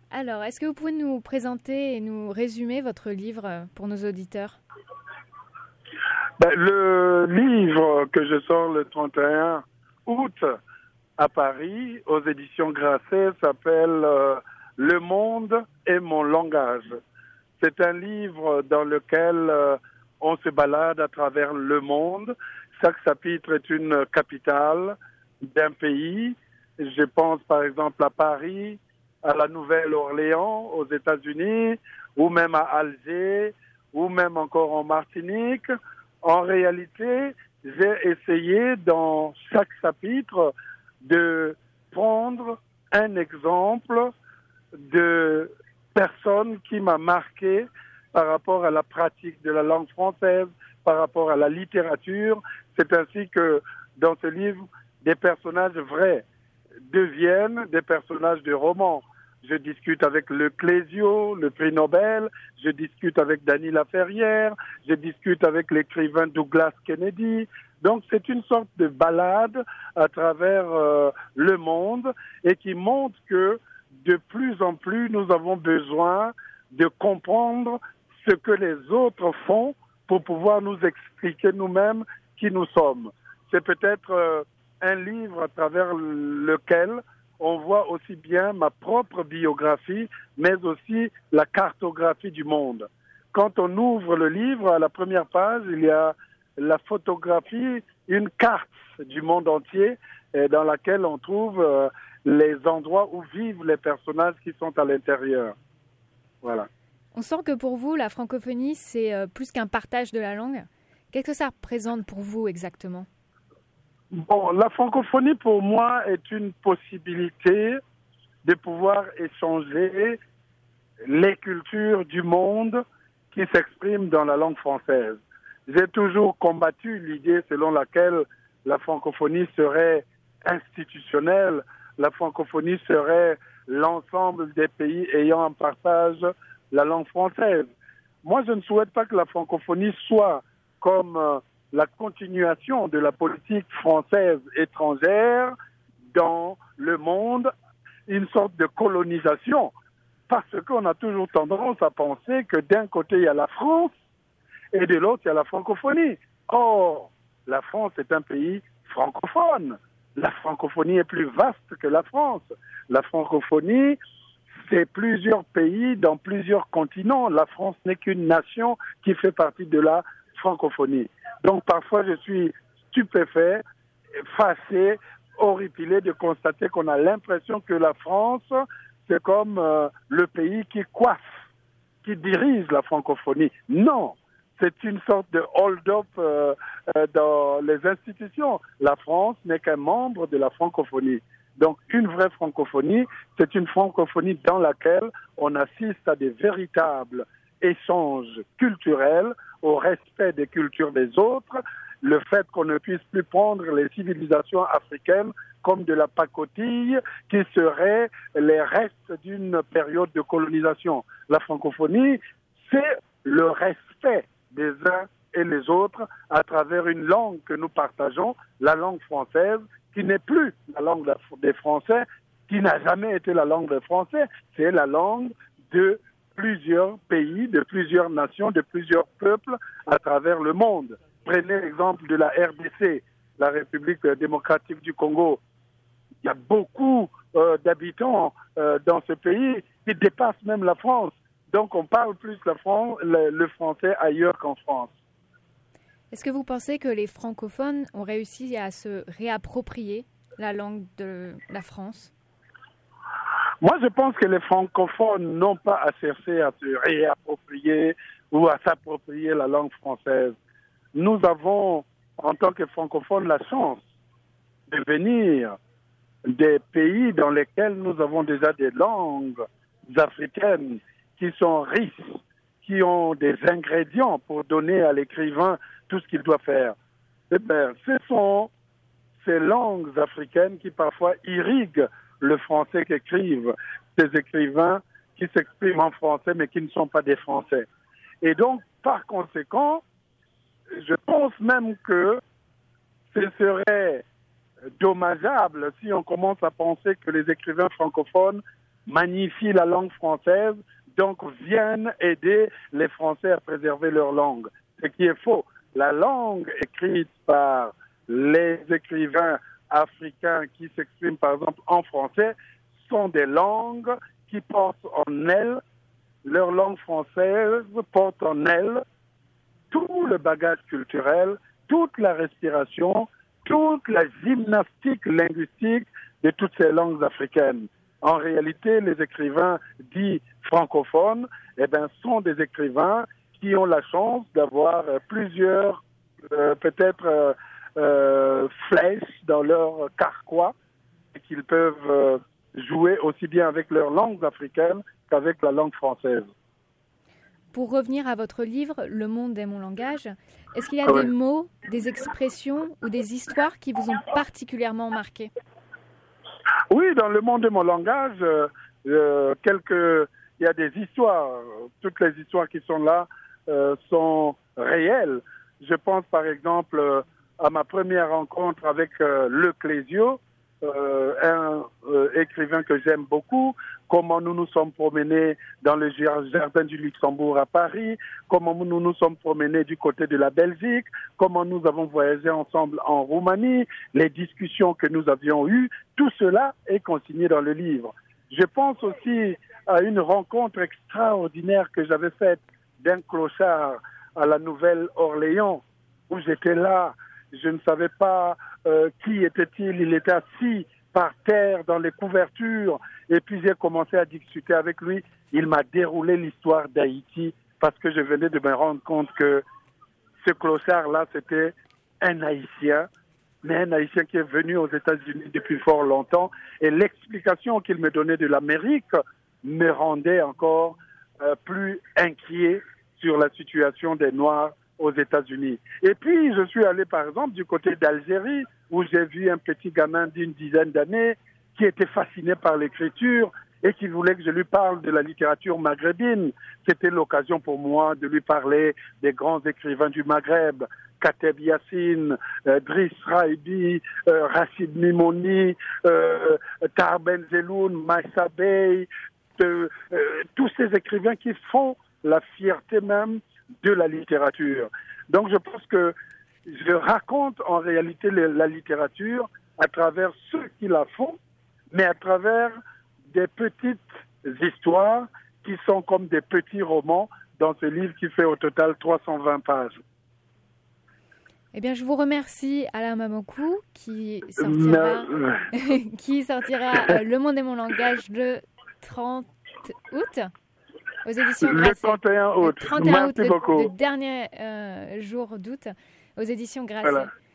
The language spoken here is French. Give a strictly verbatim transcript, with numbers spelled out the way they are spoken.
Alors, est-ce que vous pouvez nous présenter et nous résumer votre livre pour nos auditeurs? Ben, le livre que je sors le trente et un août à Paris, aux éditions Grasset, s'appelle euh, « Le monde et mon langage ». C'est un livre dans lequel euh, on se balade à travers le monde. Chaque chapitre est une capitale d'un pays. Je pense par exemple à Paris, à la Nouvelle-Orléans, aux États-Unis, ou même à Alger, ou même encore en Martinique. En réalité, j'ai essayé dans chaque chapitre de prendre un exemple de personne qui m'a marqué par rapport à la pratique de la langue française, par rapport à la littérature. C'est ainsi que dans ce livre, des personnages vrais deviennent des personnages de romans. Je discute avec le Clésio, le prix Nobel, je discute avec Dany Laferrière, je discute avec l'écrivain Douglas Kennedy. Donc c'est une sorte de balade à travers euh, le monde et qui montre que de plus en plus nous avons besoin de comprendre ce que les autres font pour pouvoir nous expliquer nous-mêmes qui nous sommes. C'est peut-être euh, un livre à travers lequel on voit aussi bien ma propre biographie, mais aussi la cartographie du monde. Quand on ouvre le livre, à la première page, il y a la photographie, une carte du monde entier, dans laquelle on trouve euh, les endroits où vivent les personnages qui sont à l'intérieur. Voilà. On sent que pour vous, la francophonie, c'est euh, plus qu'un partage de la langue. Qu'est-ce que ça représente pour vous exactement ? Bon, la francophonie pour moi est une possibilité de pouvoir échanger les cultures du monde qui s'expriment dans la langue française. J'ai toujours combattu l'idée selon laquelle la francophonie serait institutionnelle, la francophonie serait l'ensemble des pays ayant en partage la langue française. Moi, je ne souhaite pas que la francophonie soit comme euh, la continuation de la politique française étrangère dans le monde, une sorte de colonisation, parce qu'on a toujours tendance à penser que d'un côté il y a la France et de l'autre il y a la francophonie. Or, la France est un pays francophone. La francophonie est plus vaste que la France. La francophonie, c'est plusieurs pays dans plusieurs continents. La France n'est qu'une nation qui fait partie de la francophonie. Donc parfois je suis stupéfait, fâché, horripilé de constater qu'on a l'impression que la France, c'est comme euh, le pays qui coiffe, qui dirige la francophonie. Non, c'est une sorte de hold-up euh, euh, dans les institutions. La France n'est qu'un membre de la francophonie. Donc une vraie francophonie, c'est une francophonie dans laquelle on assiste à des véritables échanges culturels, au respect des cultures des autres, le fait qu'on ne puisse plus prendre les civilisations africaines comme de la pacotille qui seraient les restes d'une période de colonisation. La francophonie, c'est le respect des uns et les autres à travers une langue que nous partageons, la langue française, qui n'est plus la langue des Français, qui n'a jamais été la langue des Français, c'est la langue de plusieurs pays, de plusieurs nations, de plusieurs peuples à travers le monde. Prenez l'exemple de la R D C, la République démocratique du Congo. Il y a beaucoup euh, d'habitants euh, dans ce pays qui dépassent même la France. Donc on parle plus la France, le, le français ailleurs qu'en France. Est-ce que vous pensez que les francophones ont réussi à se réapproprier la langue de la France ? Moi, je pense que les francophones n'ont pas à chercher à se réapproprier ou à s'approprier la langue française. Nous avons, en tant que francophones, la chance de venir des pays dans lesquels nous avons déjà des langues africaines qui sont riches, qui ont des ingrédients pour donner à l'écrivain tout ce qu'il doit faire. Eh bien, ce sont ces langues africaines qui parfois irriguent le français qu'écrivent ces écrivains qui s'expriment en français mais qui ne sont pas des Français. Et donc, par conséquent, je pense même que ce serait dommageable si on commence à penser que les écrivains francophones magnifient la langue française, donc viennent aider les Français à préserver leur langue. Ce qui est faux. La langue écrite par les écrivains africains qui s'expriment par exemple en français sont des langues qui portent en elles, leur langue française porte en elle tout le bagage culturel, toute la respiration, toute la gymnastique linguistique de toutes ces langues africaines. En réalité, les écrivains dits francophones, eh ben, sont des écrivains qui ont la chance d'avoir euh, plusieurs, euh, peut-être, euh, euh, flèches dans leur carquois et qu'ils peuvent euh, jouer aussi bien avec leurs langues africaines qu'avec la langue française. Pour revenir à votre livre, Le monde est mon langage, est-ce qu'il y a Ah ouais. des mots, des expressions ou des histoires qui vous ont particulièrement marqué? Oui, dans le monde de mon langage, euh, euh, quelques, il y a des histoires. Toutes les histoires qui sont là euh, sont réelles. Je pense par exemple euh, à ma première rencontre avec euh, Le Clésio, euh, un euh, écrivain que j'aime beaucoup, comment nous nous sommes promenés dans le jardin du Luxembourg à Paris, comment nous nous sommes promenés du côté de la Belgique, comment nous avons voyagé ensemble en Roumanie, les discussions que nous avions eues, tout cela est consigné dans le livre. Je pense aussi à une rencontre extraordinaire que j'avais faite d'un clochard à la Nouvelle-Orléans, où j'étais là, je ne savais pas euh, qui était-il, il était assis par terre dans les couvertures, et puis j'ai commencé à discuter avec lui. Il m'a déroulé l'histoire d'Haïti parce que je venais de me rendre compte que ce clochard-là, c'était un Haïtien, mais un Haïtien qui est venu aux États-Unis depuis fort longtemps, et l'explication qu'il me donnait de l'Amérique me rendait encore euh, plus inquiet sur la situation des Noirs aux États-Unis. Et puis, je suis allé, par exemple, du côté d'Algérie, où j'ai vu un petit gamin d'une dizaine d'années qui était fasciné par l'écriture et qui voulait que je lui parle de la littérature maghrébine. C'était l'occasion pour moi de lui parler des grands écrivains du Maghreb, Kateb Yassine, euh, Driss Raïbi, euh, Rachid Mimouni, euh, Tahar Ben Zeloun, Maïssa Bey, euh, euh, tous ces écrivains qui font la fierté même de la littérature. Donc je pense que je raconte en réalité la littérature à travers ceux qui la font, mais à travers des petites histoires qui sont comme des petits romans dans ce livre qui fait au total trois cent vingt pages. Eh bien, je vous remercie, Alain Mamokou, qui sortira, Mais... qui sortira euh, Le monde est mon langage le trente août aux éditions Le Grasset. trente et un août. Le trente et un Merci août, beaucoup. le, le dernier euh, jour d'août aux éditions Grasset. Voilà.